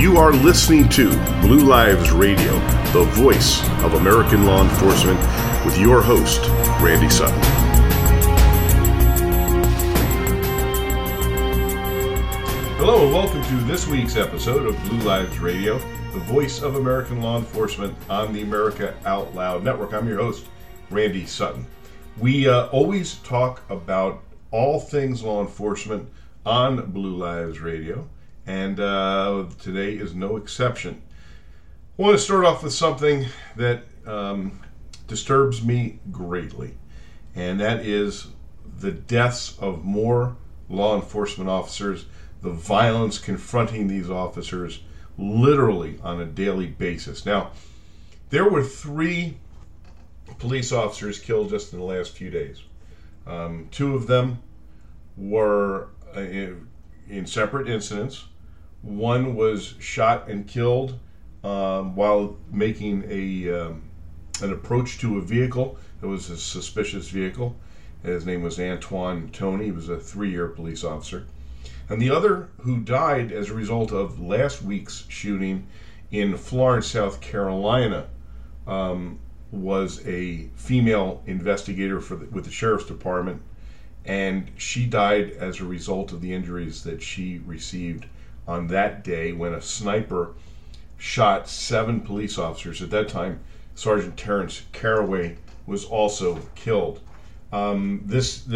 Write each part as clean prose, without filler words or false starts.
You are listening to Blue Lives Radio, the voice of American law enforcement, with your host, Randy Sutton. Hello and welcome to this week's episode of Blue Lives Radio, the voice of American law enforcement on the America Out Loud Network. I'm your host, Randy Sutton. We always talk about all things law enforcement on Blue Lives Radio, and today is no exception. I want to start off with something that disturbs me greatly, and that is the deaths of more law enforcement officers, the violence confronting these officers literally on a daily basis. Now, there were 3 police officers killed just in the last few days. 2 of them were in separate incidents. One was shot and killed while making an approach to a vehicle. It was a suspicious vehicle. His name was Antoine Tony. He was a 3-year police officer. And the other, who died as a result of last week's shooting in Florence, South Carolina, was a female investigator with the Sheriff's Department, and she died as a result of the injuries that she received on that day when a sniper shot 7 police officers. At that time, Sergeant Terrence Caraway was also killed. This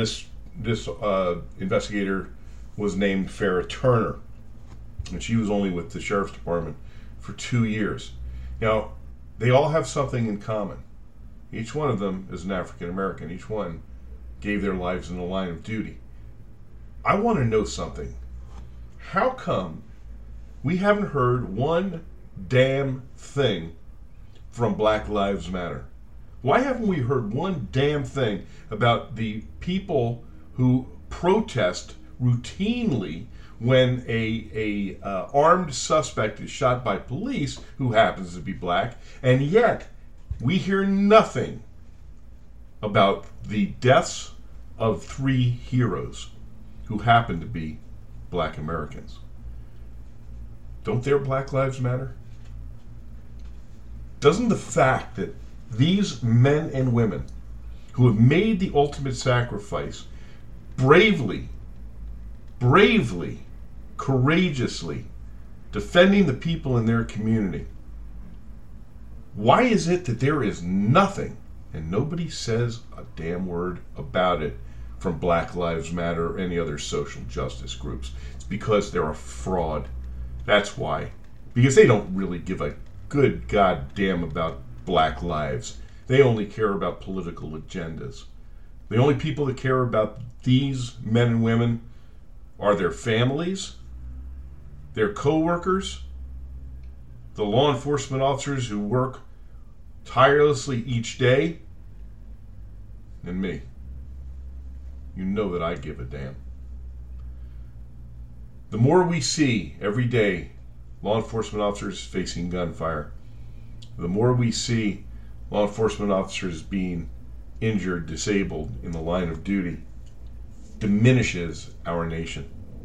investigator was named Farrah Turner, and she was only with the Sheriff's Department for 2 years. Now, they all have something in common. Each one of them is an African American. Each one gave their lives in the line of duty. I want to know something. How come we haven't heard one damn thing from Black Lives Matter? Why haven't we heard one damn thing about the people who protest routinely when a armed suspect is shot by police who happens to be black, and yet we hear nothing about the deaths of 3 heroes who happen to be black Americans? Don't their Black Lives matter? Doesn't the fact that these men and women who have made the ultimate sacrifice bravely, courageously defending the people in their community, why is it that there is nothing and nobody says a damn word about it from Black Lives Matter or any other social justice groups? It's because they're a fraud. That's why. Because they don't really give a good goddamn about black lives. They only care about political agendas. The only people that care about these men and women are their families, their co-workers, the law enforcement officers who work tirelessly each day, and me. You know that I give a damn. The more we see every day law enforcement officers facing gunfire, the more we see law enforcement officers being injured, disabled in the line of duty, diminishes our nation.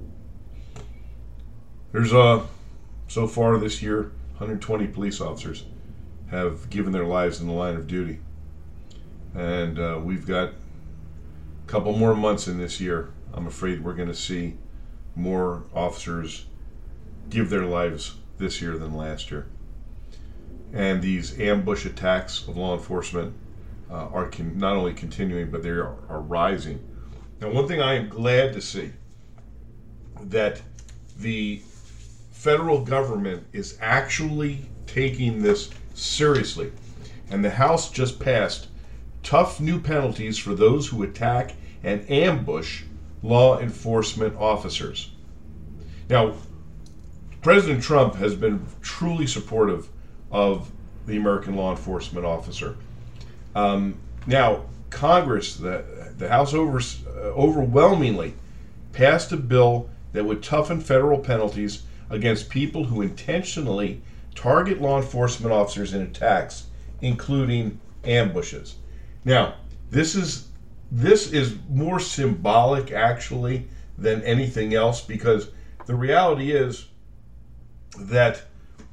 There's so far this year, 120 police officers have given their lives in the line of duty. And we've got a couple more months in this year. I'm afraid we're going to see more officers give their lives this year than last year. And these ambush attacks of law enforcement are not only continuing, but they are rising. Now, one thing I am glad to see, that the federal government is actually taking this seriously. And the House just passed tough new penalties for those who attack and ambush law enforcement officers. Now, President Trump has been truly supportive of the American law enforcement officer. Now, Congress, the House overwhelmingly passed a bill that would toughen federal penalties against people who intentionally target law enforcement officers in attacks, including ambushes. Now, this is more symbolic, actually, than anything else, because the reality is that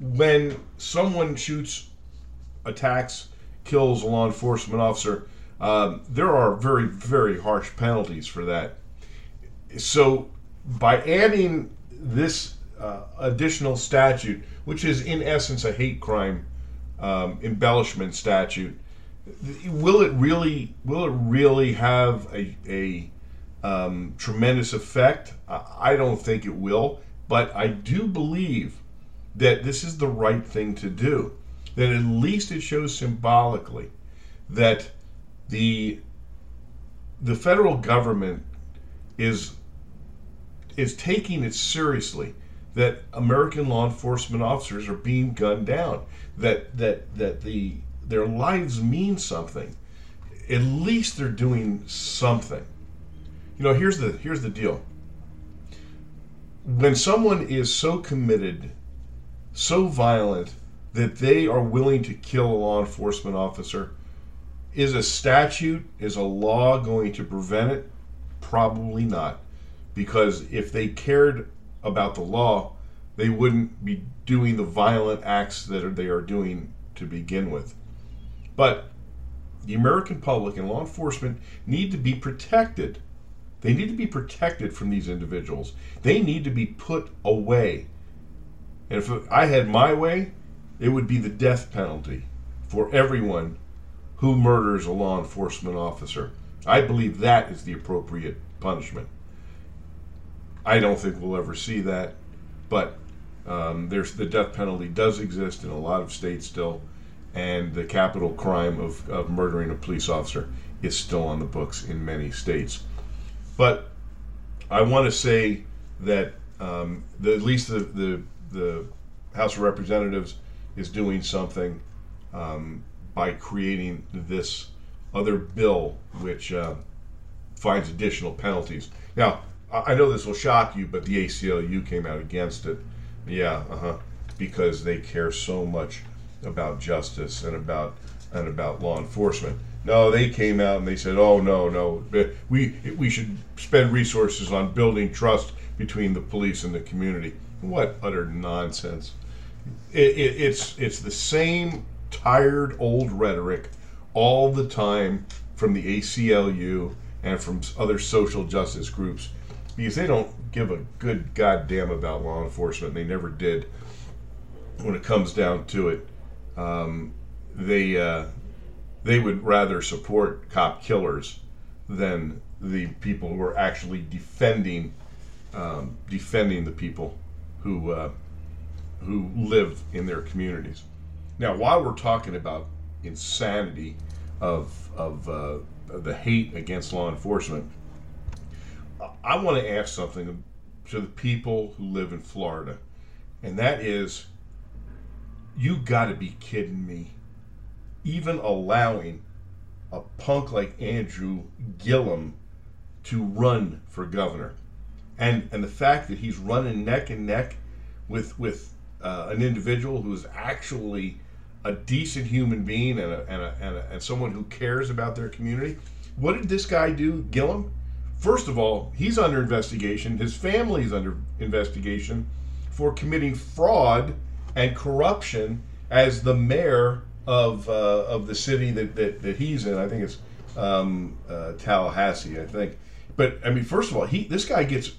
when someone shoots, attacks, kills a law enforcement officer, there are very, very harsh penalties for that. So by adding this additional statute, which is in essence a hate crime embellishment statute, will it really have a tremendous effect? I don't think it will, but I do believe that this is the right thing to do. That at least it shows symbolically that the federal government is taking it seriously, that American law enforcement officers are being gunned down, that their lives mean something. At least they're doing something. You know, here's the deal. When someone is so committed, so violent, that they are willing to kill a law enforcement officer, is a statute, is a law going to prevent it? Probably not. Because if they cared about the law, they wouldn't be doing the violent acts that they are doing to begin with. But the American public and law enforcement need to be protected. They need to be protected from these individuals. They need to be put away. And if I had my way, it would be the death penalty for everyone who murders a law enforcement officer. I believe that is the appropriate punishment. I don't think we'll ever see that, but the death penalty does exist in a lot of states still, and the capital crime of murdering a police officer is still on the books in many states. But I want to say that at least the House of Representatives is doing something by creating this other bill which finds additional penalties. Now, I know this will shock you, but the ACLU came out against it. Yeah, because they care so much about justice and about law enforcement. No, they came out and they said, "Oh no, we should spend resources on building trust between the police and the community." What utter nonsense! It's the same tired old rhetoric all the time from the ACLU and from other social justice groups, because they don't give a good goddamn about law enforcement. They never did. When it comes down to it, they would rather support cop killers than the people who are actually defending the people who live in their communities. Now, while we're talking about insanity of the hate against law enforcement, I want to ask something to the people who live in Florida, and that is, you got to be kidding me. Even allowing a punk like Andrew Gillum to run for governor, and the fact that he's running neck and neck with an individual who is actually a decent human being and someone who cares about their community. What did this guy do, Gillum? First of all, he's under investigation. His family's under investigation for committing fraud and corruption as the mayor of the city that he's in. I think it's Tallahassee, I think. But I mean, first of all, this guy gets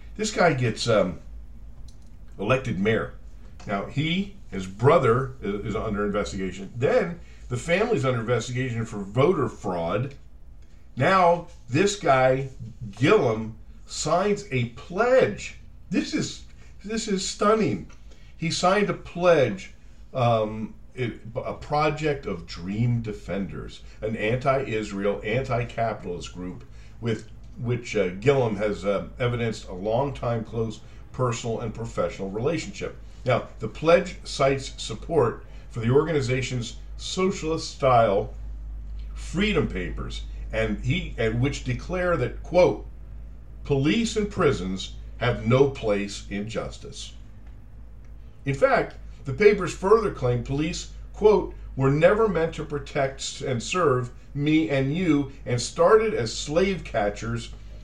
elected mayor. Now his brother is under investigation. Then the family's under investigation for voter fraud. Now this guy Gillum signs a pledge. This is stunning. He signed a pledge, a project of Dream Defenders, an anti-Israel, anti-capitalist group with which Gillum has evidenced a long-time close personal and professional relationship. Now, the pledge cites support for the organization's socialist-style freedom papers, and which declare that, quote, police and prisons have no place in justice. In fact, the papers further claim police, quote, were never meant to protect and serve me and you, and started as slave catchers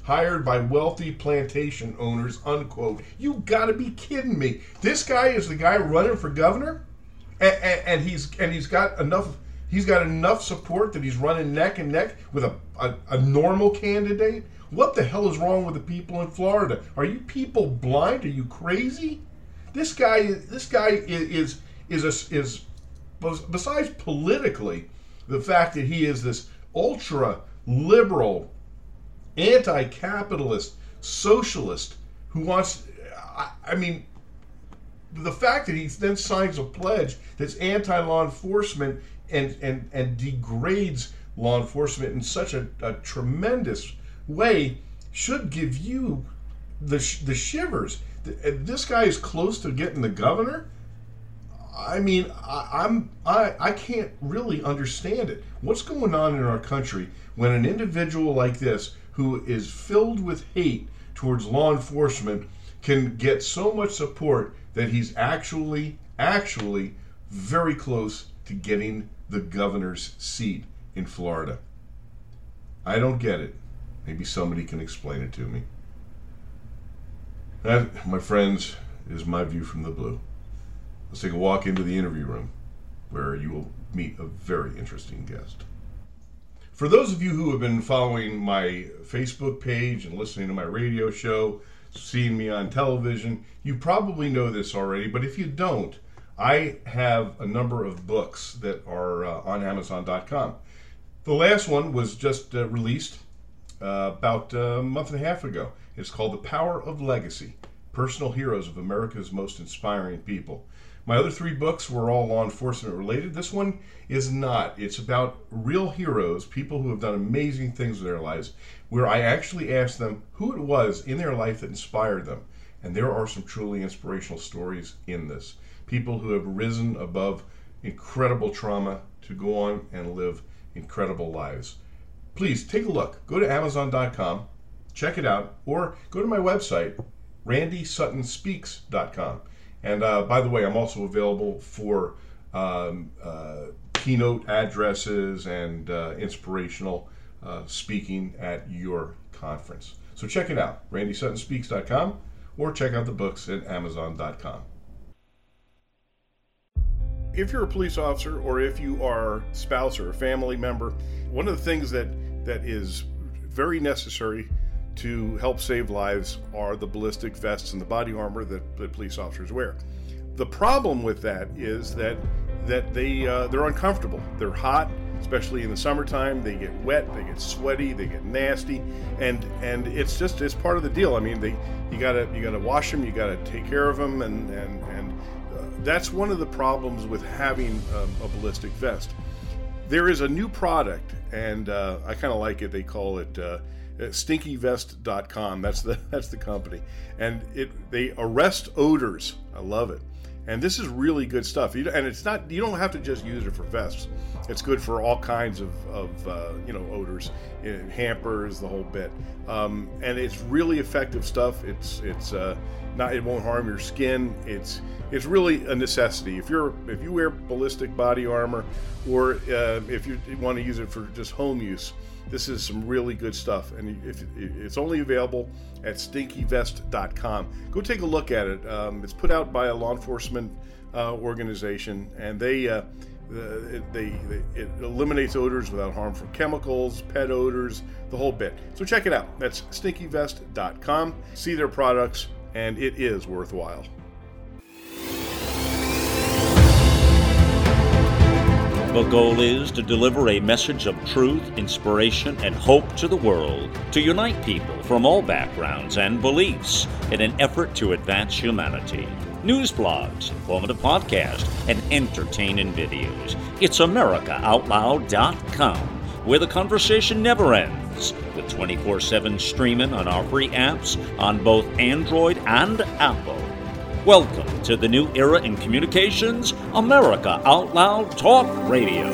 hired by wealthy plantation owners, unquote. You gotta be kidding me. This guy is the guy running for governor? And he's got enough support that he's running neck and neck with a normal candidate? What the hell is wrong with the people in Florida? Are you people blind? Are you crazy? This guy is besides politically, the fact that he is this ultra liberal, anti-capitalist socialist who wants, I mean, the fact that he then signs a pledge that's anti-law enforcement and degrades law enforcement in such a tremendous way should give you the shivers. This guy is close to getting the governor. I mean, I can't really understand it. What's going on in our country when an individual like this, who is filled with hate towards law enforcement, can get so much support that he's actually very close to getting the governor's seat in Florida? I don't get it. Maybe somebody can explain it to me. That, my friends, is my view from the blue. Let's take a walk into the interview room, where you will meet a very interesting guest. For those of you who have been following my Facebook page and listening to my radio show, seeing me on television, you probably know this already, but if you don't, I have a number of books that are on Amazon.com. The last one was just released about a month and a half ago. It's called The Power of Legacy, Personal Heroes of America's Most Inspiring People. My other 3 books were all law enforcement related. This one is not. It's about real heroes, people who have done amazing things in their lives, where I actually asked them who it was in their life that inspired them. And there are some truly inspirational stories in this. People who have risen above incredible trauma to go on and live incredible lives. Please take a look. Go to Amazon.com, check it out, or go to my website, RandySuttonSpeaks.com. And by the way, I'm also available for keynote addresses and inspirational speaking at your conference. So check it out, RandySuttonSpeaks.com, or check out the books at Amazon.com. If you're a police officer, or if you are a spouse or a family member, one of the things that is very necessary to help save lives are the ballistic vests and the body armor that police officers wear. The problem with that is that they're uncomfortable. They're hot, especially in the summertime. They get wet, they get sweaty, they get nasty, and it's part of the deal. I mean, you gotta wash them, you gotta take care of them, and that's one of the problems with having a ballistic vest. There is a new product, and I kind of like it. They call it StinkyVest.com. That's the company, and they arrest odors. I love it, and this is really good stuff. And it's not, you don't have to just use it for vests. It's good for all kinds of odors, hampers, the whole bit, and it's really effective stuff. It won't harm your skin. It's really a necessity. If you wear ballistic body armor, or if you want to use it for just home use, this is some really good stuff. And it's only available at StinkyVest.com. Go take a look at it. It's put out by a law enforcement organization, and it eliminates odors without harmful chemicals, pet odors, the whole bit. So check it out. That's StinkyVest.com. See their products, and it is worthwhile. The goal is to deliver a message of truth, inspiration, and hope to the world, to unite people from all backgrounds and beliefs in an effort to advance humanity. News blogs, informative podcasts, and entertaining videos. It's AmericaOutloud.com, where the conversation never ends, with 24/7 streaming on our free apps on both Android and Apple. Welcome to the new era in communications, America Out Loud Talk Radio.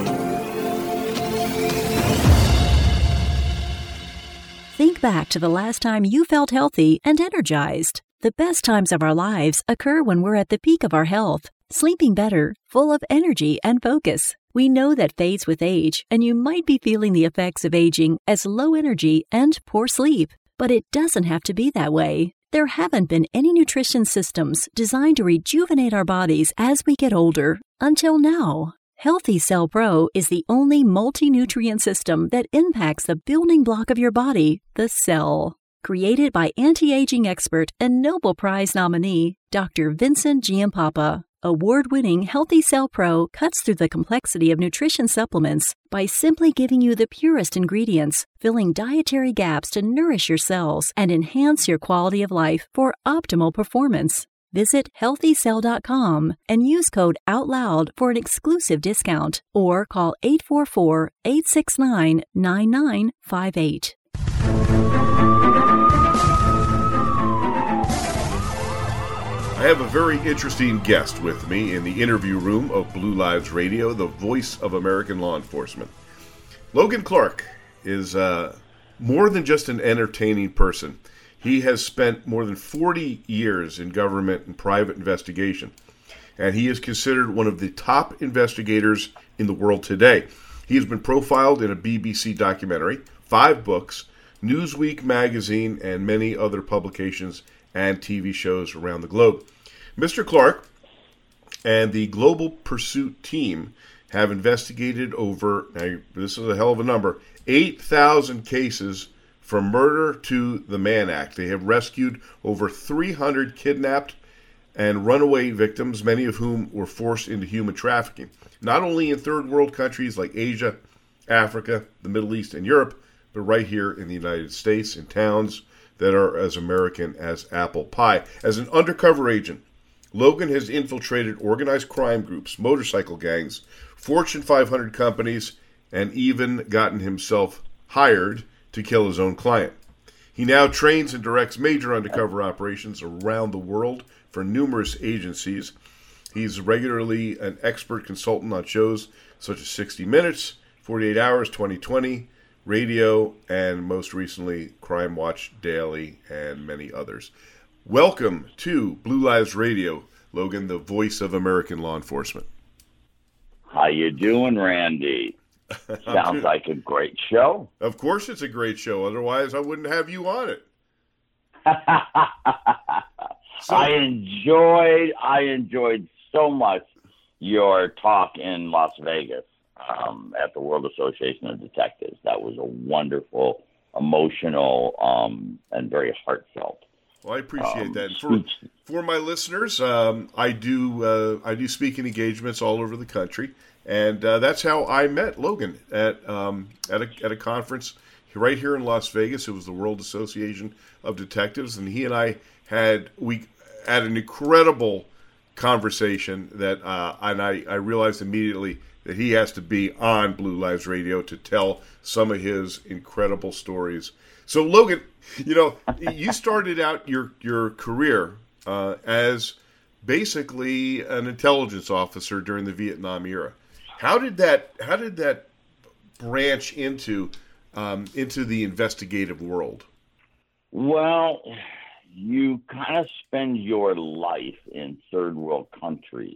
Think back to the last time you felt healthy and energized. The best times of our lives occur when we're at the peak of our health, sleeping better, full of energy and focus. We know that fades with age, and you might be feeling the effects of aging as low energy and poor sleep. But it doesn't have to be that way. There haven't been any nutrition systems designed to rejuvenate our bodies as we get older until now. Healthy Cell Pro is the only multi-nutrient system that impacts the building block of your body, the cell. Created by anti-aging expert and Nobel Prize nominee Dr. Vincent Giampapa, award-winning Healthy Cell Pro cuts through the complexity of nutrition supplements by simply giving you the purest ingredients, filling dietary gaps to nourish your cells and enhance your quality of life for optimal performance. Visit healthycell.com and use code OUTLOUD for an exclusive discount or call 844-869-9958. I have a very interesting guest with me in the interview room of Blue Lives Radio, the voice of American law enforcement. Logan Clark is more than just an entertaining person. He has spent more than 40 years in government and private investigation, and he is considered one of the top investigators in the world today. He has been profiled in a BBC documentary, 5 books, Newsweek magazine, and many other publications and TV shows around the globe. Mr. Clark and the Global Pursuit team have investigated over, now this is a hell of a number, 8,000 cases from murder to the Mann Act. They have rescued over 300 kidnapped and runaway victims, many of whom were forced into human trafficking, not only in third world countries like Asia, Africa, the Middle East, and Europe, but right here in the United States, in towns that are as American as apple pie. As an undercover agent, Logan has infiltrated organized crime groups, motorcycle gangs, Fortune 500 companies, and even gotten himself hired to kill his own client. He now trains and directs major undercover operations around the world for numerous agencies. He's regularly an expert consultant on shows such as 60 Minutes, 48 Hours, 2020, radio, and most recently, Crime Watch Daily, and many others. Welcome to Blue Lives Radio, Logan, the voice of American law enforcement. How you doing, Randy? Sounds like a great show. Of course it's a great show. Otherwise, I wouldn't have you on it. I enjoyed so much your talk in Las Vegas at the World Association of Detectives. That was a wonderful, emotional, and very heartfelt. Well, I appreciate that. And for my listeners, I do speaking engagements all over the country, and that's how I met Logan at a conference right here in Las Vegas. It was the World Association of Detectives, and he and I had an incredible conversation that I realized immediately that he has to be on Blue Lives Radio to tell some of his incredible stories. So, Logan, you started out your career as basically an intelligence officer during the Vietnam era. How did that branch into the investigative world? Well, you kind of spend your life in third world countries,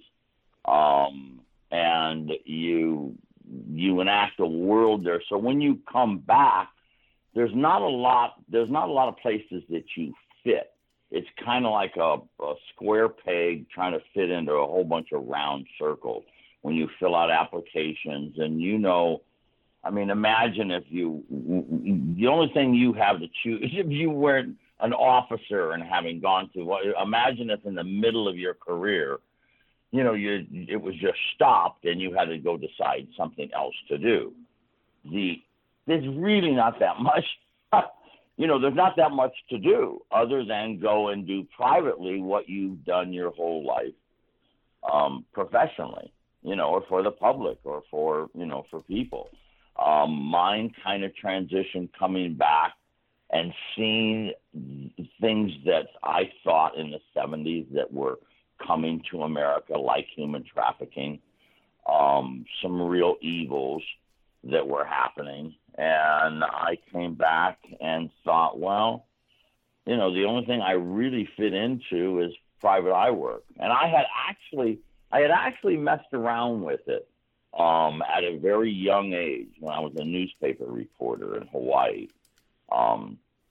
and you enact a world there. So when you come back, there's not a lot of places that you fit. It's kind of like a square peg trying to fit into a whole bunch of round circles when you fill out applications. And imagine if the only thing you have to choose, if you weren't an officer and having gone to, imagine if in the middle of your career, it was just stopped and you had to go decide something else to do. There's really not that much, there's not that much to do other than go and do privately what you've done your whole life, professionally, or for the public or for people. Mine kind of transitioned coming back and seeing things that I thought in the 70s that were coming to America, like human trafficking, some real evils that were happening. And I came back and thought, well, the only thing I really fit into is private eye work. And I had actually messed around with it at a very young age when I was a newspaper reporter in Hawaii.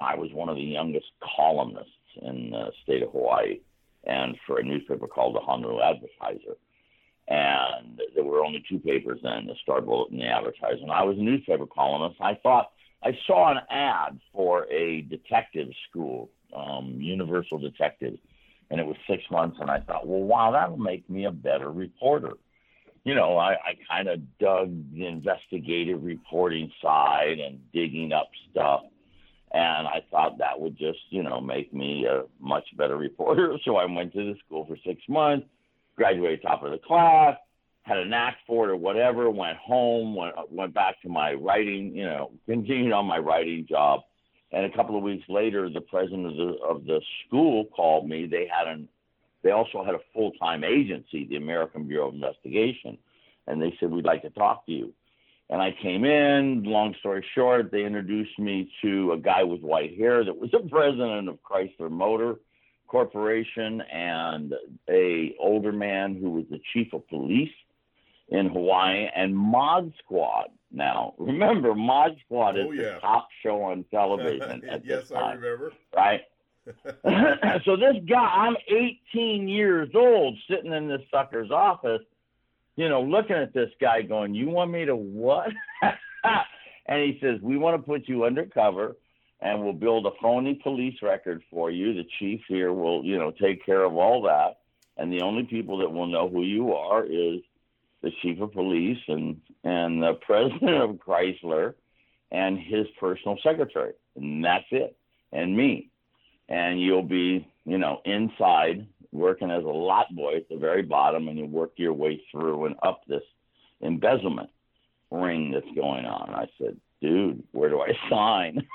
I was one of the youngest columnists in the state of Hawaii, and for a newspaper called the Honolulu Advertiser. And there were only two papers then, the Star Bulletin and the Advertiser. And I was a newspaper columnist. I saw an ad for a detective school, Universal Detectives, and it was 6 months. And I thought, well, wow, that'll make me a better reporter. You know, I kind of dug the investigative reporting side and digging up stuff. And I thought that would just, make me a much better reporter. So I went to the school for 6 months, graduated top of the class, had a knack for it or whatever, went home, went back to my writing, continued on my writing job. And a couple of weeks later, the president of the school called me. They also had a full-time agency, the American Bureau of Investigation. And they said, we'd like to talk to you. And I came in, long story short, they introduced me to a guy with white hair that was the president of Chrysler Motor Corporation, and a older man who was the chief of police in Hawaii, and Mod Squad. Now, remember, Mod Squad is the top show on television at this time. Yes, I remember. Right? So this guy, I'm 18 years old, sitting in this sucker's office, looking at this guy going, you want me to what? And he says, we want to put you undercover, and we'll build a phony police record for you. The chief here will, take care of all that. And the only people that will know who you are is the chief of police and the president of Chrysler and his personal secretary. And that's it. And me. And you'll be, inside working as a lot boy at the very bottom, and you work your way through and up this embezzlement ring that's going on. I said, dude, where do I sign?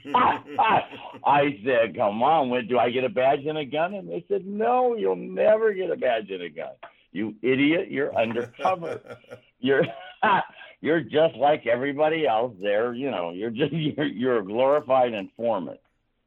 I said, come on, do I get a badge and a gun? And they said, no, you'll never get a badge and a gun. You idiot, you're undercover. You're just like everybody else there. You're a glorified informant.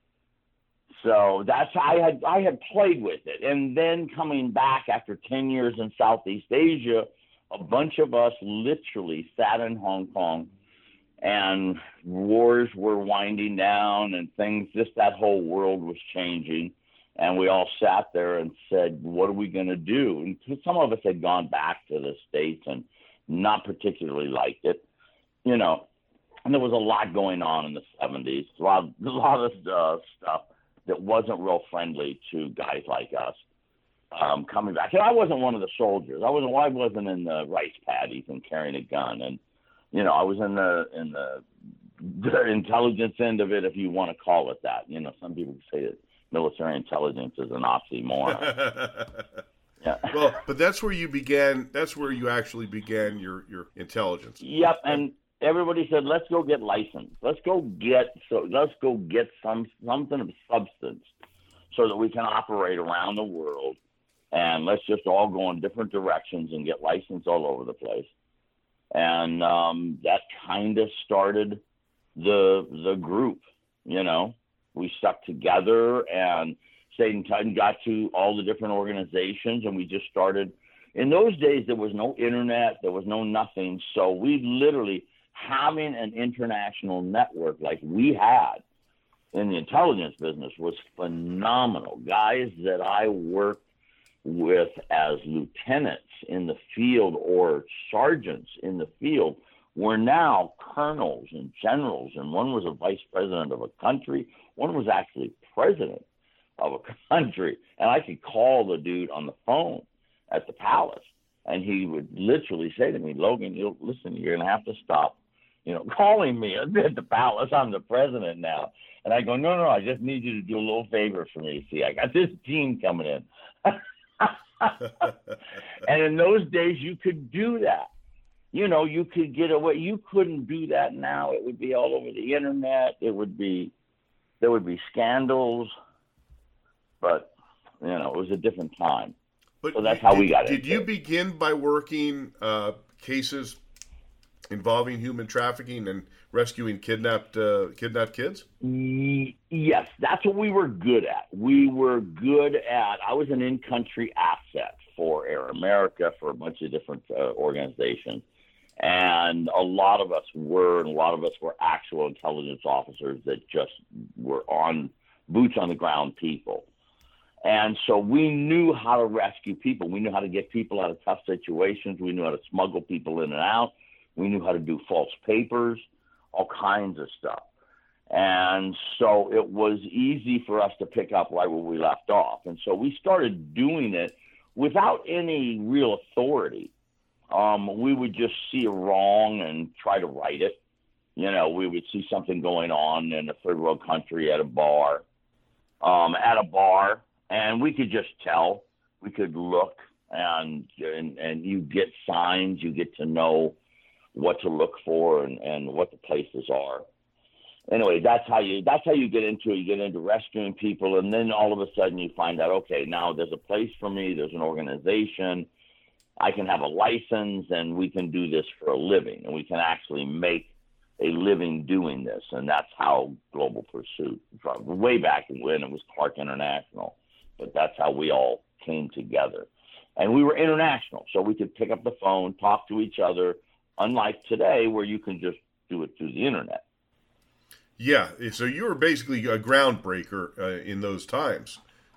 So that's I had played with it. And then coming back after 10 years in Southeast Asia, a bunch of us literally sat in Hong Kong, and wars were winding down and things, just that whole world was changing. And we all sat there and said, what are we going to do? And some of us had gone back to the States and not particularly liked it, and there was a lot going on in the 70s, a lot of stuff that wasn't real friendly to guys like us coming back. And I wasn't one of the soldiers. I wasn't in the rice paddies and carrying a gun. And, I was in the intelligence end of it, if you want to call it that. Some people say that military intelligence is an oxymoron. Yeah. Well, but that's where you began. That's where you actually began your intelligence. Yep. And everybody said, let's go get licensed. Let's go get something of substance so that we can operate around the world, and let's just all go in different directions and get licensed all over the place. And that kind of started the group. We stuck together and stayed in touch and got to all the different organizations, and we just started. In those days, there was no internet, there was no nothing, so we literally, having an international network like we had in the intelligence business was phenomenal. Guys that I worked with as lieutenants in the field or sergeants in the field were now colonels and generals, and one was a vice president of a country, one was actually president of a country. And I could call the dude on the phone at the palace, and he would literally say to me, Logan, listen, you're going to have to stop calling me at the palace. I'm the president now. And I go, no, I just need you to do a little favor for me. See, I got this team coming in. And in those days, you could do that. You could get away. You couldn't do that now. It would be all over the internet. There would be scandals. But, it was a different time. But so that's how we got it. Did you begin by working cases involving human trafficking and rescuing kidnapped kids? Yes, that's what we were good at. I was an in-country asset for Air America, for a bunch of different organizations. And a lot of us were actual intelligence officers that just were on boots on the ground people. And so we knew how to rescue people. We knew how to get people out of tough situations. We knew how to smuggle people in and out. We knew how to do false papers, all kinds of stuff. And so it was easy for us to pick up right where we left off. And so we started doing it without any real authority. We would just see a wrong and try to right it. You know, we would see something going on in a third world country at a bar, and we could just tell. We could look, and you get signs. You get to know what to look for and what the places are. Anyway, that's how you get into it. You get into rescuing people, and then all of a sudden you find out, okay, now there's a place for me. There's an organization. I can have a license, and we can do this for a living, and we can actually make a living doing this. And that's how Global Pursuit, way back when it was Clark International, but that's how we all came together. And we were international, so we could pick up the phone, talk to each other, unlike today where you can just do it through the internet. Yeah, so you were basically a groundbreaker in those times.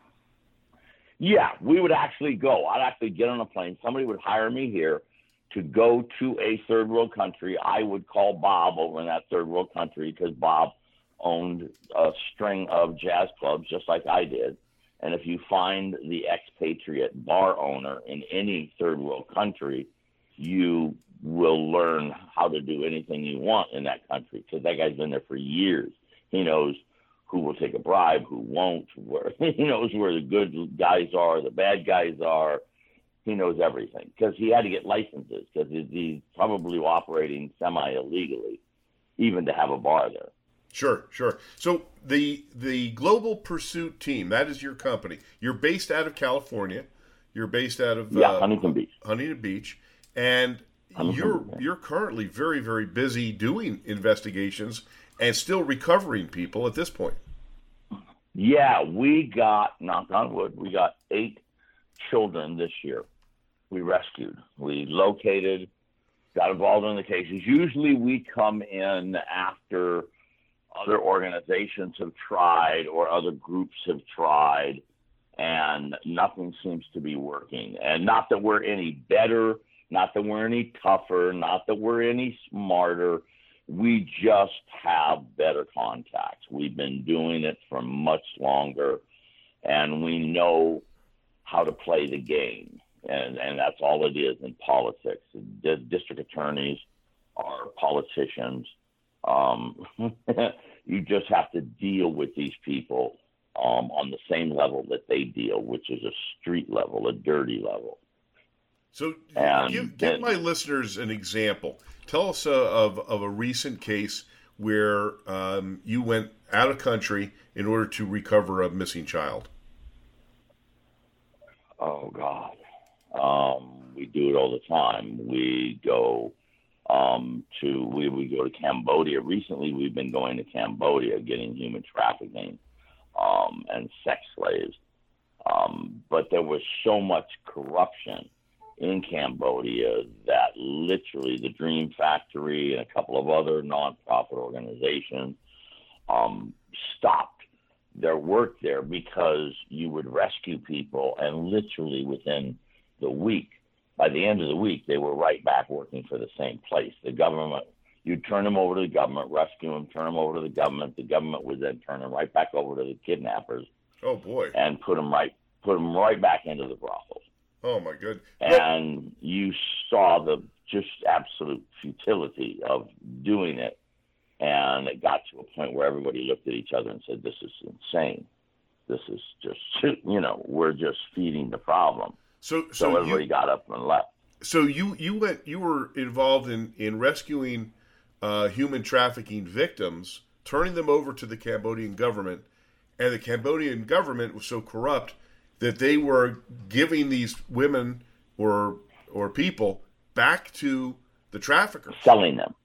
Yeah, we would actually go. I'd actually get on a plane. Somebody would hire me here to go to a third world country. I would call Bob over in that third world country because Bob owned a string of jazz clubs just like I did. And if you find the expatriate bar owner in any third world country, you will learn how to do anything you want in that country because that guy's been there for years. He knows who will take a bribe, who won't, he knows where the good guys are, the bad guys are. He knows everything because he had to get licenses because he's probably operating semi-illegally, even to have a bar there. Sure. So the Global Pursuit team, that is your company. You're based out of California. You're based out of Huntington Beach. Huntington Beach. And you're currently very, very busy doing investigations and still recovering people at this point. Yeah, we got, knock on wood, we got 8 children this year. We rescued. We located, got involved in the cases. Usually we come in after other organizations have tried or other groups have tried, and nothing seems to be working. And not that we're any better, not that we're any tougher, not that we're any smarter. We just have better contacts. We've been doing it for much longer, and we know how to play the game. And that's all it is in politics. The district attorneys are politicians. You just have to deal with these people on the same level that they deal, which is a street level, a dirty level. So give my listeners an example. Tell us of a recent case where you went out of country in order to recover a missing child. Oh, God. We do it all the time. We go to Cambodia. Recently, we've been going to Cambodia, getting human trafficking and sex slaves. But there was so much corruption in Cambodia that literally the Dream Factory and a couple of other nonprofit organizations stopped their work there because you would rescue people and literally within the week, by the end of the week, they were right back working for the same place. The government, you'd turn them over to the government, rescue them, turn them over to the government. The government would then turn them right back over to the kidnappers. Oh, boy. And put them right back into the brothels. Oh, my goodness. And you saw the just absolute futility of doing it. And it got to a point where everybody looked at each other and said, this is insane. This is just, we're just feeding the problem. So everybody got up and left. So you were involved in rescuing human trafficking victims, turning them over to the Cambodian government, and the Cambodian government was so corrupt that they were giving these women or people back to the traffickers, selling them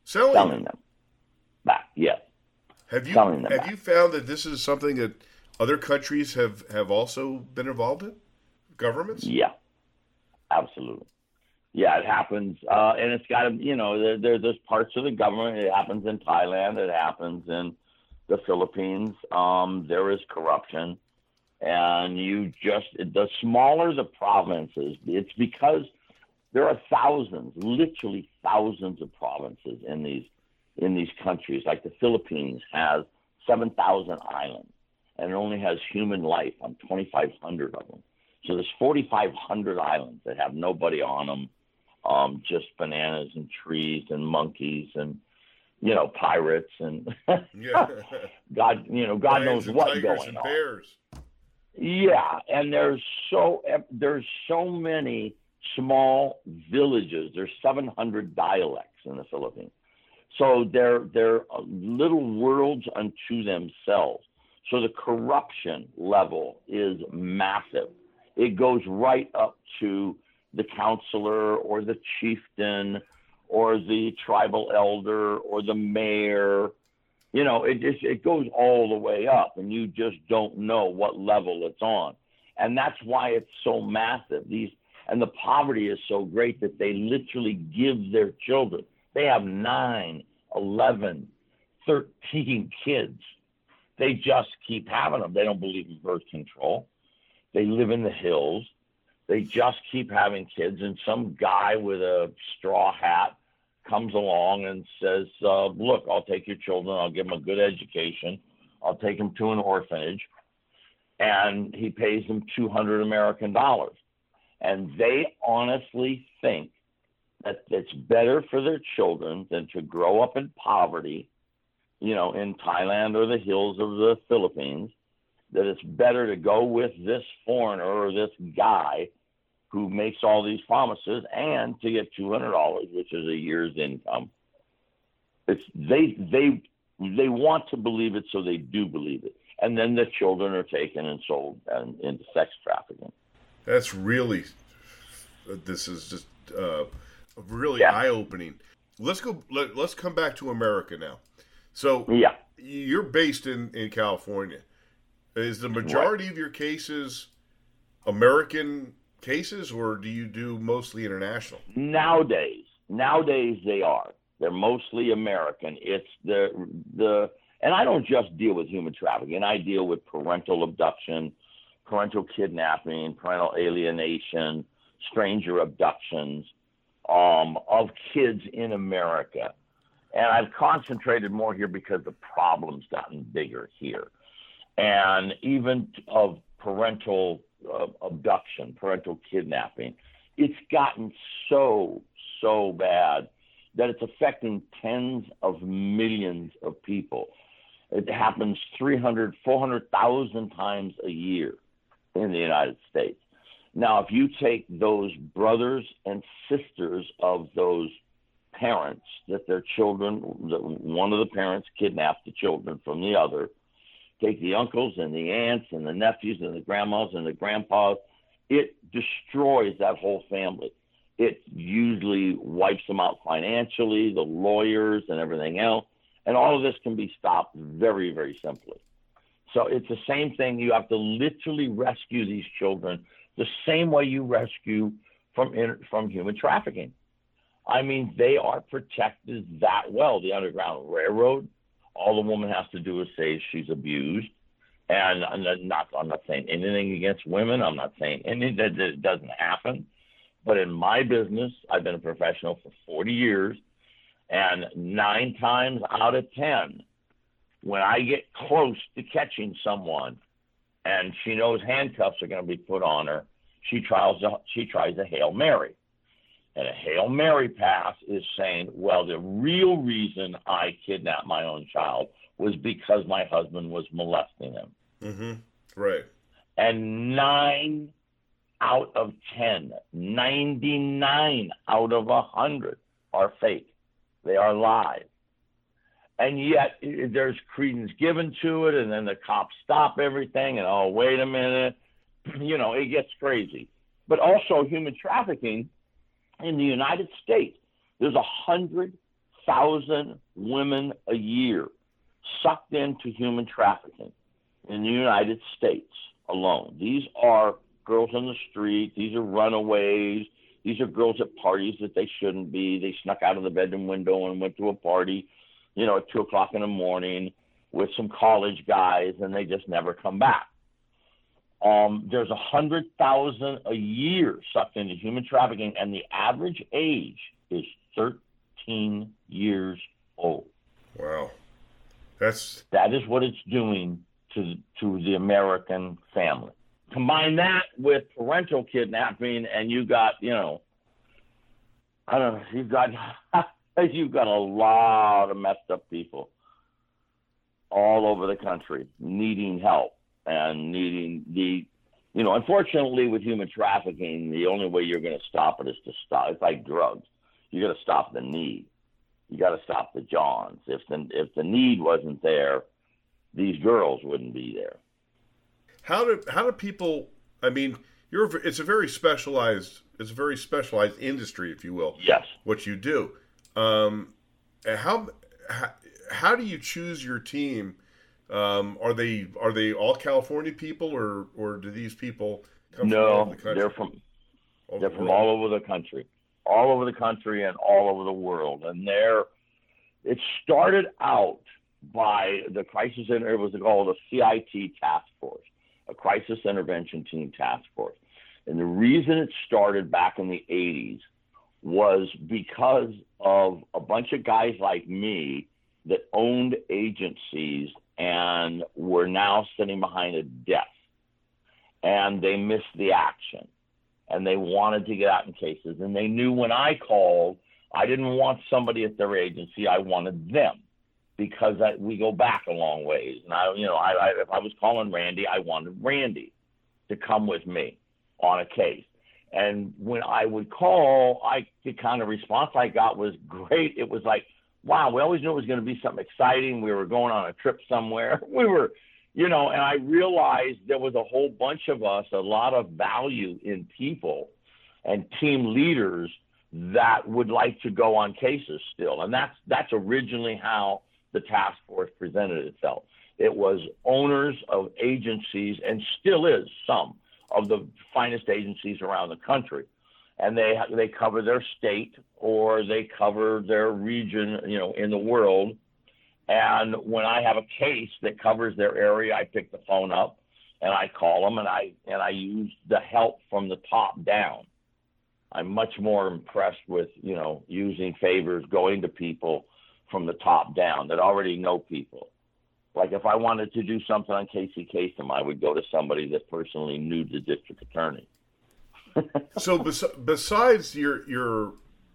back. Yes. Have you found that this is something that other countries have also been involved in? Governments? Yeah, absolutely. Yeah, it happens, and it's got to, there's parts of the government. It happens in Thailand. It happens in the Philippines. There is corruption, and the smaller the provinces, it's because there are literally thousands of provinces in these countries. Like the Philippines has 7,000 islands, and it only has human life on 2,500 of them. So there's 4,500 islands that have nobody on them. Just bananas and trees and monkeys and, pirates and God knows what going on. Bears. Yeah, and there's so many small villages. There's 700 dialects in the Philippines, so they're little worlds unto themselves. So the corruption level is massive. It goes right up to the counselor or the chieftain or the tribal elder or the mayor. It goes all the way up, and you just don't know what level it's on. And that's why it's so massive. And the poverty is so great that they literally give their children. They have 9, 11, 13 kids. They just keep having them. They don't believe in birth control. They live in the hills. They just keep having kids, and some guy with a straw hat comes along and says, look, I'll take your children. I'll give them a good education. I'll take them to an orphanage. And he pays them $200 American. And they honestly think that it's better for their children than to grow up in poverty, in Thailand or the hills of the Philippines, that it's better to go with this foreigner or this guy who makes all these promises and to get $200, which is a year's income. They want to believe it, so they do believe it. And then the children are taken and sold into sex trafficking. This is just really eye-opening. Let's come back to America now. So you're based in California. Is the majority of your cases American cases, or do you do mostly international? Nowadays they are. They're mostly American. It's and I don't just deal with human trafficking. I deal with parental abduction, parental kidnapping, parental alienation, stranger abductions of kids in America. And I've concentrated more here because the problem's gotten bigger here. And even of parental abduction, parental kidnapping, it's gotten so bad that it's affecting tens of millions of people. It happens 300,000, 400,000 times a year in the United States. Now, if you take those brothers and sisters of those parents, that their children, that one of the parents kidnapped the children from the other, take the uncles and the aunts and the nephews and the grandmas and the grandpas, it destroys that whole family. It usually wipes them out financially, the lawyers and everything else. And all of this can be stopped very, very simply. So it's the same thing. You have to literally rescue these children the same way you rescue from human trafficking. I mean, they are protected that well. The Underground Railroad, all the woman has to do is say she's abused. And I'm not saying anything against women. I'm not saying anything that it doesn't happen. But in my business, I've been a professional for 40 years, and 9 times out of 10, when I get close to catching someone and she knows handcuffs are going to be put on her, she tries a Hail Mary. And a Hail Mary pass is saying, well, the real reason I kidnapped my own child was because my husband was molesting him. Mm-hmm. Right. And 9 out of 10, 99 out of 100 are fake. They are lies. And yet there's credence given to it, and then the cops stop everything, and, oh, wait a minute. It gets crazy. But also human trafficking in the United States, there's 100,000 women a year sucked into human trafficking in the United States alone. These are girls on the street. These are runaways. These are girls at parties that they shouldn't be. They snuck out of the bedroom window and went to a party, at 2 o'clock in the morning with some college guys, and they just never come back. There's 100,000 a year sucked into human trafficking, and the average age is 13 years old. Wow. That is what it's doing to the American family. Combine that with parental kidnapping, and you got, you've got a lot of messed up people all over the country needing help and needing unfortunately with human trafficking, the only way you're going to stop it is to stop. It's like drugs. You got to stop the need. You got to stop the Johns. If the need wasn't there, these girls wouldn't be there. How do people? I mean, it's a very specialized industry, if you will. Yes. What you do. And how do you choose your team? Are they all California people, or do these people come from all over the country? They're from all over the country, and all over the world. And it started out by the crisis, and it was called the CIT task force, a crisis intervention team task force. And the reason it started back in the 80s was because of a bunch of guys like me that owned agencies and were now sitting behind a desk, and they missed the action, and they wanted to get out in cases, and they knew when I called, I didn't want somebody at their agency, I wanted them, because we go back a long ways. And if I was calling Randy, I wanted Randy to come with me on a case. And when I would call, the kind of response I got was great. It was like, wow, we always knew it was going to be something exciting. We were going on a trip somewhere. We were, and I realized there was a whole bunch of us, a lot of value in people and team leaders that would like to go on cases still. And that's originally how the task force presented itself. It was owners of agencies, and still is some of the finest agencies around the country. And they cover their state or they cover their region, in the world. And when I have a case that covers their area, I pick the phone up and I call them, and I use the help from the top down. I'm much more impressed with, using favors, going to people from the top down that already know people. Like if I wanted to do something on Casey Kasem, I would go to somebody that personally knew the district attorney. So besides your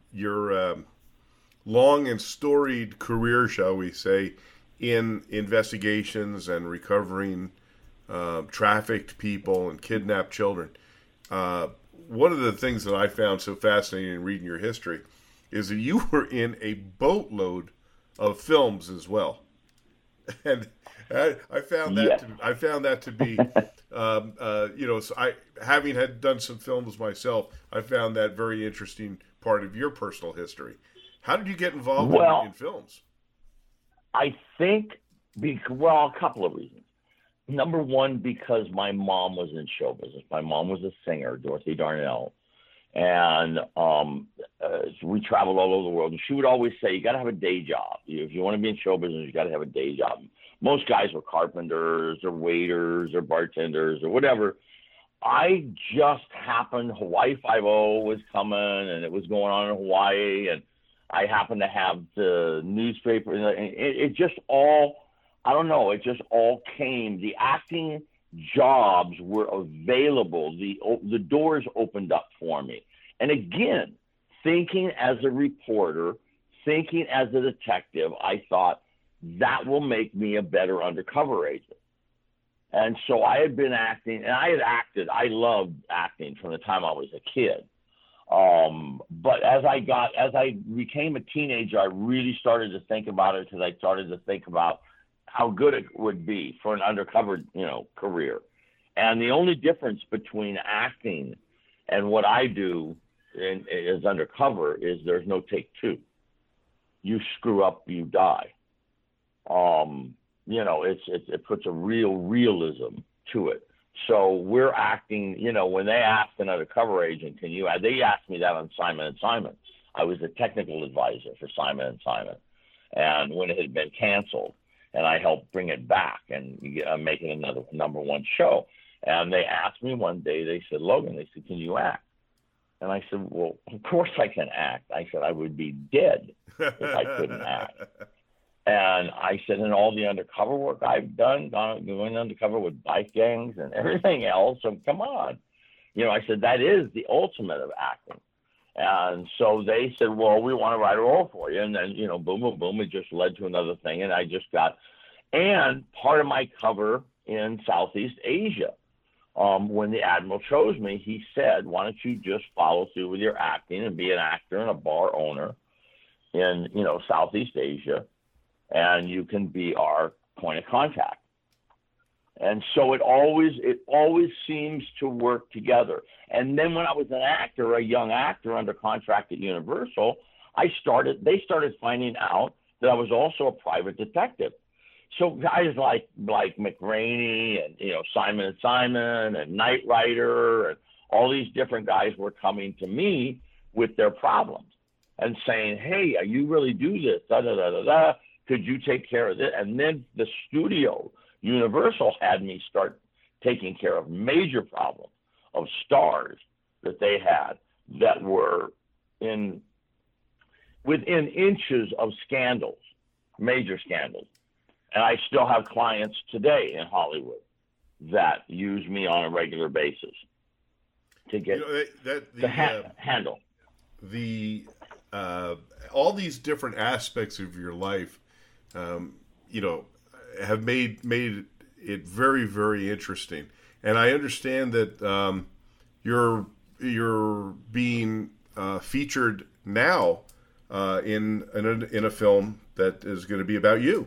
long and storied career, shall we say, in investigations and recovering trafficked people and kidnapped children, one of the things that I found so fascinating in reading your history is that you were in a boatload of films as well, and I found that to be. So having done some films myself, I found that very interesting part of your personal history. How did you get involved in films? I think, a couple of reasons. Number one, because my mom was in show business. My mom was a singer, Dorothy Darnell, and we traveled all over the world. And she would always say, "You got to have a day job. If you want to be in show business, you got to have a day job." Most guys were carpenters or waiters or bartenders or whatever. I just happened, Hawaii Five-0 was coming, and it was going on in Hawaii, and I happened to have the newspaper. It just all, I don't know, it just all came. The acting jobs were available. The doors opened up for me. And again, thinking as a reporter, thinking as a detective, I thought, that will make me a better undercover agent. And so I had been acting, and I had acted. I loved acting from the time I was a kid. But as I became a teenager, I really started to think about it, because I started to think about how good it would be for an undercover, career. And the only difference between acting and what I do as undercover is there's no take two. You screw up, you die. It puts a real realism to it. So we're acting, when they asked an undercover agent, they asked me that on Simon & Simon. I was a technical advisor for Simon & Simon. And when it had been canceled, and I helped bring it back and make it another #1 show. And they asked me one day, they said, Logan, can you act? And I said, well, of course I can act. I said, I would be dead if I couldn't act. And I said, and all the undercover work I've done, going undercover with bike gangs and everything else, so come on. I said, that is the ultimate of acting. And so they said, well, we want to write a role for you. And then, boom, boom, boom, it just led to another thing. And I just got, and part of my cover in Southeast Asia, when the Admiral chose me, he said, why don't you just follow through with your acting and be an actor and a bar owner in, Southeast Asia, and you can be our point of contact. And so it always seems to work together. And then when I was an actor, a young actor under contract at Universal, they started finding out that I was also a private detective. So guys like McRaney and Simon & Simon and Knight Rider and all these different guys were coming to me with their problems and saying, hey, you really do this, da da da da da. Could you take care of this? And then the studio, Universal, had me start taking care of major problems of stars that they had that were within inches of scandals, major scandals. And I still have clients today in Hollywood that use me on a regular basis to get handle all these different aspects of your life. Have made it very, very interesting. And I understand that you're being featured now in a film that is going to be about you.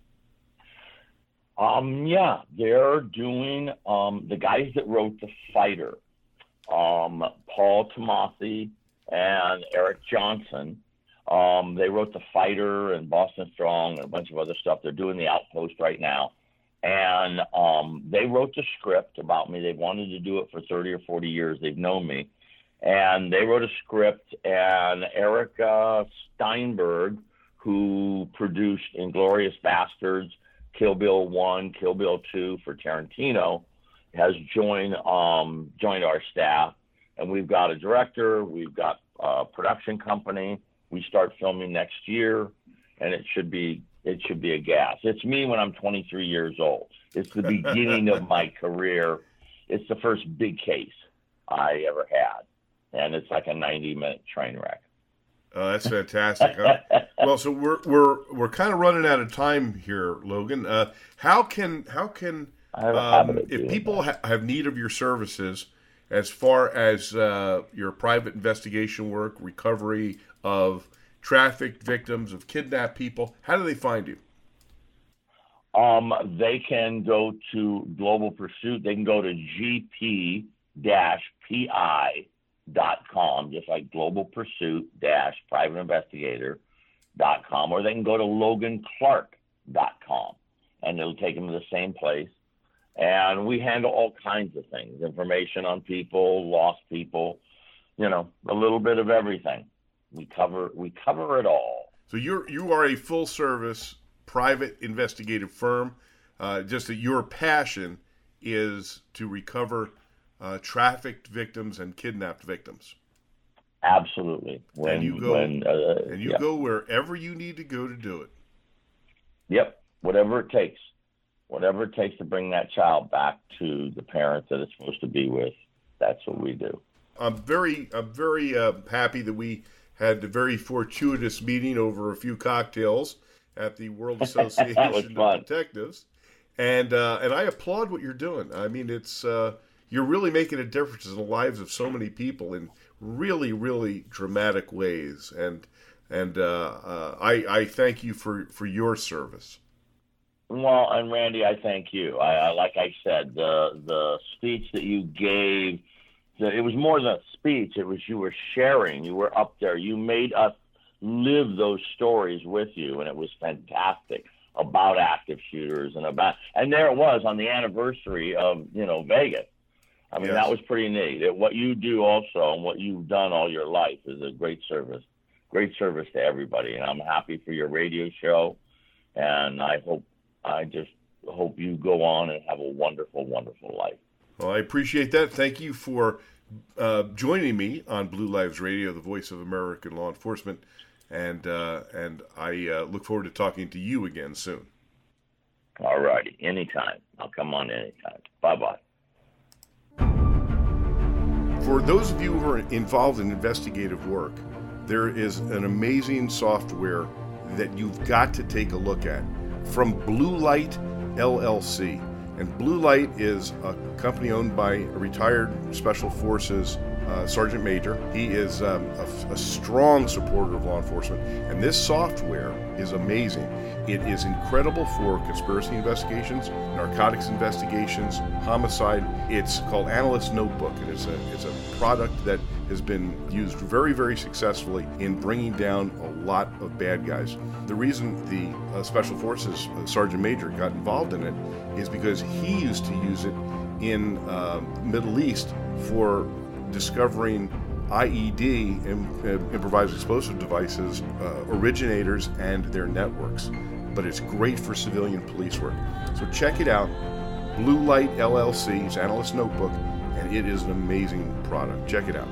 Yeah, they're doing the guys that wrote The Fighter, Paul Tomasi and Eric Johnson. They wrote The Fighter and Boston Strong and a bunch of other stuff. They're doing The Outpost right now. And they wrote the script about me. They've wanted to do it for 30 or 40 years. They've known me. And they wrote a script, and Erica Steinberg, who produced Inglourious Bastards, Kill Bill 1, Kill Bill 2 for Tarantino, has joined our staff. And we've got a director. We've got a production company. We start filming next year, and it should be a gas. It's me when I'm 23 years old. It's the beginning of my career. It's the first big case I ever had, and it's like a 90-minute train wreck. Oh, that's fantastic. Well, so we're kind of running out of time here, Logan. How can if people have need of your services as far as your private investigation work, recovery of trafficked victims, of kidnapped people, how do they find you? They can go to Global Pursuit. They can go to gp-pi.com, just like Global Pursuit-Private Investigator.com, or they can go to LoganClark.com, and it'll take them to the same place. And we handle all kinds of things, information on people, lost people, a little bit of everything. We cover it all. So you are a full service private investigative firm. Just that your passion is to recover trafficked victims and kidnapped victims. Absolutely. You go wherever you need to go to do it. Yep. Whatever it takes to bring that child back to the parents that it's supposed to be with. That's what we do. I'm very happy that we had a very fortuitous meeting over a few cocktails at the World Association of Detectives, and I applaud what you're doing. I mean, it's you're really making a difference in the lives of so many people in really, really dramatic ways, and I thank you for your service. Well, and Randy, I thank you. I like I said, the speech that you gave. It was more than a speech. It was you were sharing. You were up there. You made us live those stories with you, and it was fantastic. about active shooters and there it was on the anniversary of, Vegas. I mean, That was pretty neat. What you do also and what you've done all your life is a great service to everybody. And I'm happy for your radio show. And I just hope you go on and have a wonderful, wonderful life. Well, I appreciate that. Thank you for joining me on Blue Lives Radio, the voice of American law enforcement. And I look forward to talking to you again soon. All righty. Anytime. I'll come on anytime. Bye-bye. For those of you who are involved in investigative work, there is an amazing software that you've got to take a look at from Blue Light LLC. And Blue Light is a company owned by a retired Special Forces Sergeant Major. He is a strong supporter of law enforcement, and this software is amazing. It is incredible for conspiracy investigations, narcotics investigations, homicide. It's called Analyst Notebook, and it's a product that has been used very, very successfully in bringing down a lot of bad guys. The reason the Special Forces Sergeant Major got involved in it is because he used to use it in Middle East for discovering IED, improvised explosive devices, originators and their networks. But it's great for civilian police work. So check it out, Blue Light LLC's Analyst Notebook, and it is an amazing product. Check it out.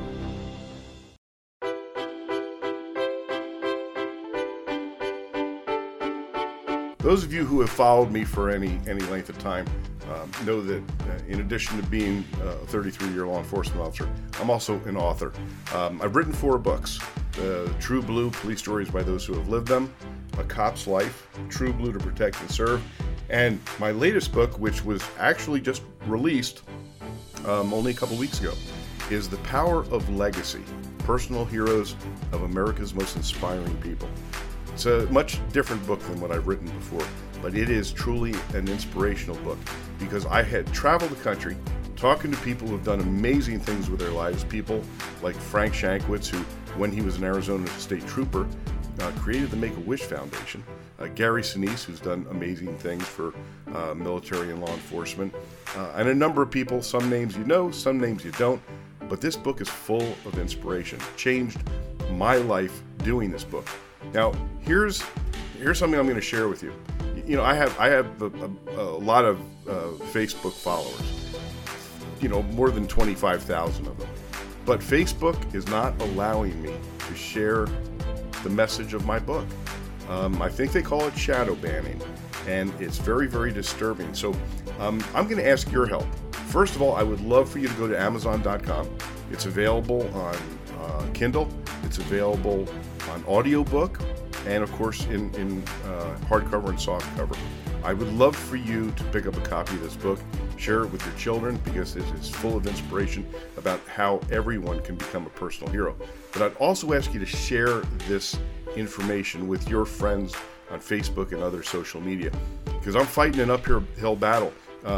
Those of you who have followed me for any length of time know that in addition to being a 33-year law enforcement officer, I'm also an author. I've written 4 books: True Blue, Police Stories by Those Who Have Lived Them, A Cop's Life, True Blue to Protect and Serve, and my latest book, which was actually just released only a couple weeks ago, is The Power of Legacy, Personal Heroes of America's Most Inspiring People. It's a much different book than what I've written before, but it is truly an inspirational book because I had traveled the country talking to people who have done amazing things with their lives, people like Frank Shankwitz, who, when he was an Arizona State Trooper, created the Make-A-Wish Foundation, Gary Sinise, who's done amazing things for military and law enforcement, and a number of people, some names you know, some names you don't, but this book is full of inspiration. It changed my life doing this book. Now, here's something I'm going to share with you. You know, I have a lot of Facebook followers. You know, more than 25,000 of them. But Facebook is not allowing me to share the message of my book. I think they call it shadow banning, and it's very, very disturbing. So I'm going to ask your help. First of all, I would love for you to go to Amazon.com. It's available on Kindle. It's available on audiobook, and of course in hardcover and softcover. I would love for you to pick up a copy of this book, share it with your children, because it is full of inspiration about how everyone can become a personal hero. But I'd also ask you to share this information with your friends on Facebook and other social media, because I'm fighting an uphill battle.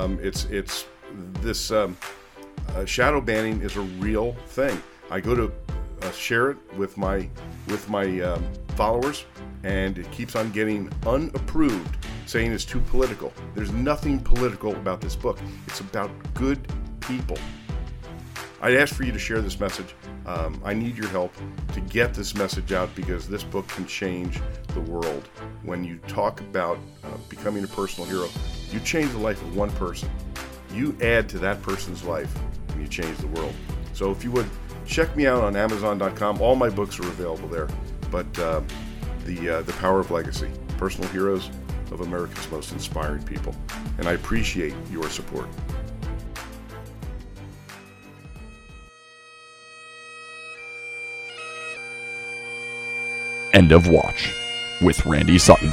Shadow banning is a real thing. I go to share it with my followers, and it keeps on getting unapproved, saying it's too political. There's nothing political about this book. It's about good people. I'd ask for you to share this message. I need your help to get this message out, because this book can change the world. When you talk about becoming a personal hero, you change the life of one person. You add to that person's life, and you change the world. So if you would, check me out on Amazon.com. All my books are available there. But the Power of Legacy, Personal Heroes of America's Most Inspiring People. And I appreciate your support. End of Watch with Randy Sutton.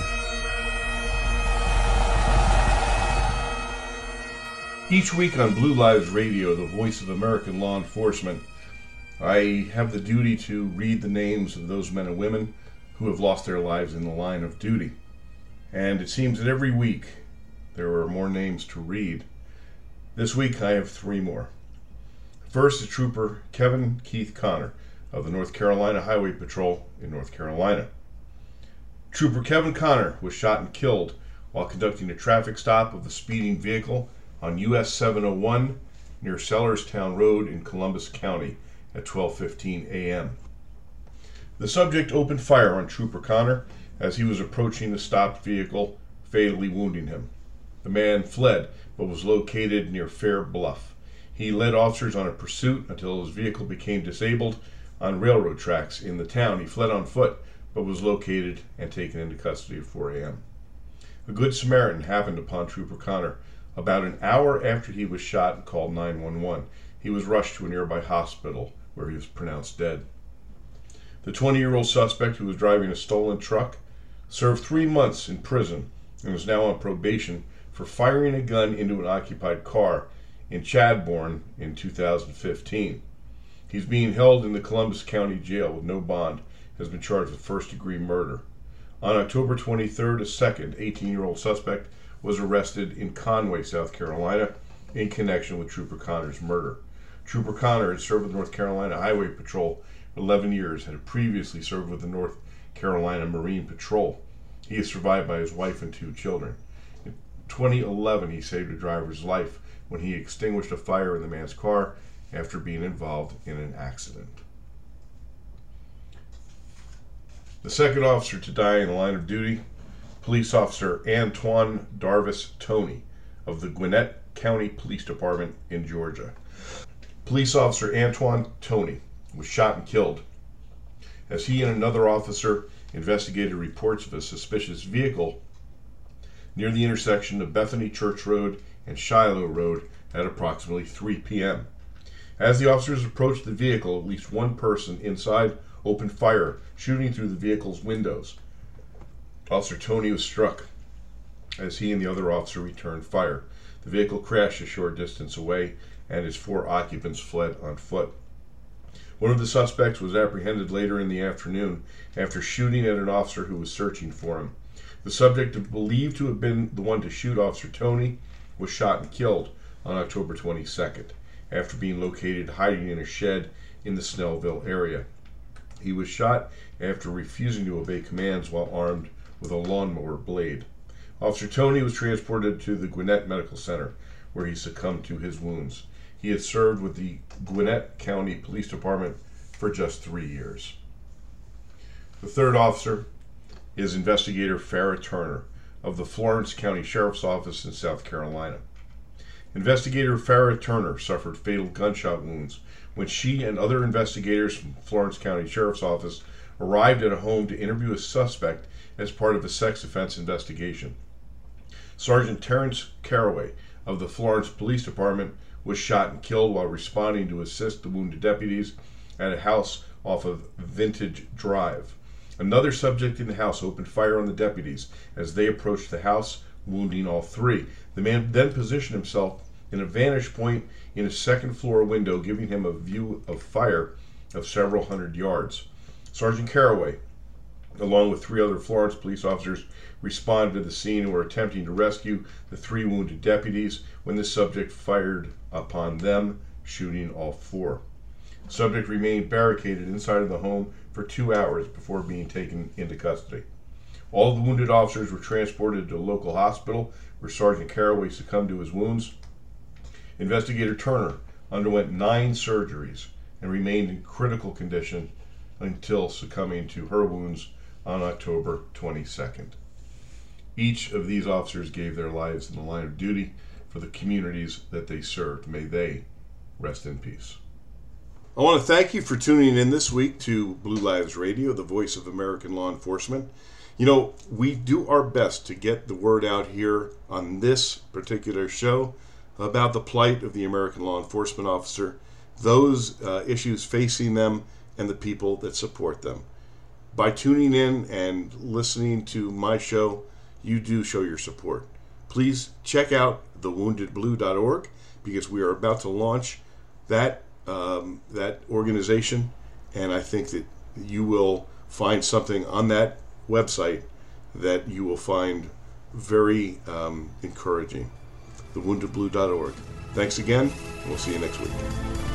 Each week on Blue Lives Radio, the voice of American law enforcement, I have the duty to read the names of those men and women who have lost their lives in the line of duty. And it seems that every week there are more names to read. This week I have 3 more. First is Trooper Kevin Keith Connor of the North Carolina Highway Patrol in North Carolina. Trooper Kevin Connor was shot and killed while conducting a traffic stop of a speeding vehicle on US 701 near Sellerstown Road in Columbus County at 12:15 a.m. The subject opened fire on Trooper Connor as he was approaching the stopped vehicle, fatally wounding him. The man fled, but was located near Fair Bluff. He led officers on a pursuit until his vehicle became disabled on railroad tracks in the town. He fled on foot, but was located and taken into custody at 4 a.m. A Good Samaritan happened upon Trooper Connor about an hour after he was shot and called 911. He was rushed to a nearby hospital where he was pronounced dead. The 20-year-old suspect, who was driving a stolen truck, served 3 months in prison and is now on probation for firing a gun into an occupied car in Chadbourne in 2015. He's being held in the Columbus County Jail with no bond, has been charged with first-degree murder. On October 23rd, a second 18-year-old suspect was arrested in Conway, South Carolina, in connection with Trooper Connor's murder. Trooper Connor had served with North Carolina Highway Patrol for 11 years, had previously served with the North Carolina Marine Patrol. He is survived by his wife and 2 children. In 2011, he saved a driver's life when he extinguished a fire in the man's car after being involved in an accident. The second officer to die in the line of duty, Police Officer Antoine Darvis Toney of the Gwinnett County Police Department in Georgia. Police Officer Antoine Toney was shot and killed as he and another officer investigated reports of a suspicious vehicle near the intersection of Bethany Church Road and Shiloh Road at approximately 3 p.m. As the officers approached the vehicle, at least one person inside opened fire, shooting through the vehicle's windows. Officer Toney was struck as he and the other officer returned fire. The vehicle crashed a short distance away, and his 4 occupants fled on foot. One of the suspects was apprehended later in the afternoon after shooting at an officer who was searching for him. The subject, believed to have been the one to shoot Officer Toney, was shot and killed on October 22nd after being located hiding in a shed in the Snellville area. He was shot after refusing to obey commands while armed with a lawnmower blade. Officer Toney was transported to the Gwinnett Medical Center, where he succumbed to his wounds. He had served with the Gwinnett County Police Department for just 3 years. The third officer is Investigator Farrah Turner of the Florence County Sheriff's Office in South Carolina. Investigator Farrah Turner suffered fatal gunshot wounds when she and other investigators from Florence County Sheriff's Office arrived at a home to interview a suspect as part of a sex offense investigation. Sergeant Terrence Caraway of the Florence Police Department was shot and killed while responding to assist the wounded deputies at a house off of Vintage Drive. Another subject in the house opened fire on the deputies as they approached the house, wounding all 3. The man then positioned himself in a vantage point in a second-floor window, giving him a view of fire of several hundred yards. Sergeant Caraway, along with 3 other Florence police officers, responded to the scene and were attempting to rescue the 3 wounded deputies when the subject fired upon them, shooting all 4. The subject remained barricaded inside of the home for 2 hours before being taken into custody. All the wounded officers were transported to a local hospital where Sergeant Caraway succumbed to his wounds. Investigator Turner underwent 9 surgeries and remained in critical condition until succumbing to her wounds on October 22nd. Each of these officers gave their lives in the line of duty for the communities that they served. May they rest in peace. I want to thank you for tuning in this week to Blue Lives Radio, the voice of American law enforcement. You know, we do our best to get the word out here on this particular show about the plight of the American law enforcement officer, those issues facing them, and the people that support them. By tuning in and listening to my show, you do show your support. Please check out thewoundedblue.org because we are about to launch that organization, and I think that you will find something on that website that you will find very encouraging. Thewoundedblue.org. Thanks again, and we'll see you next week.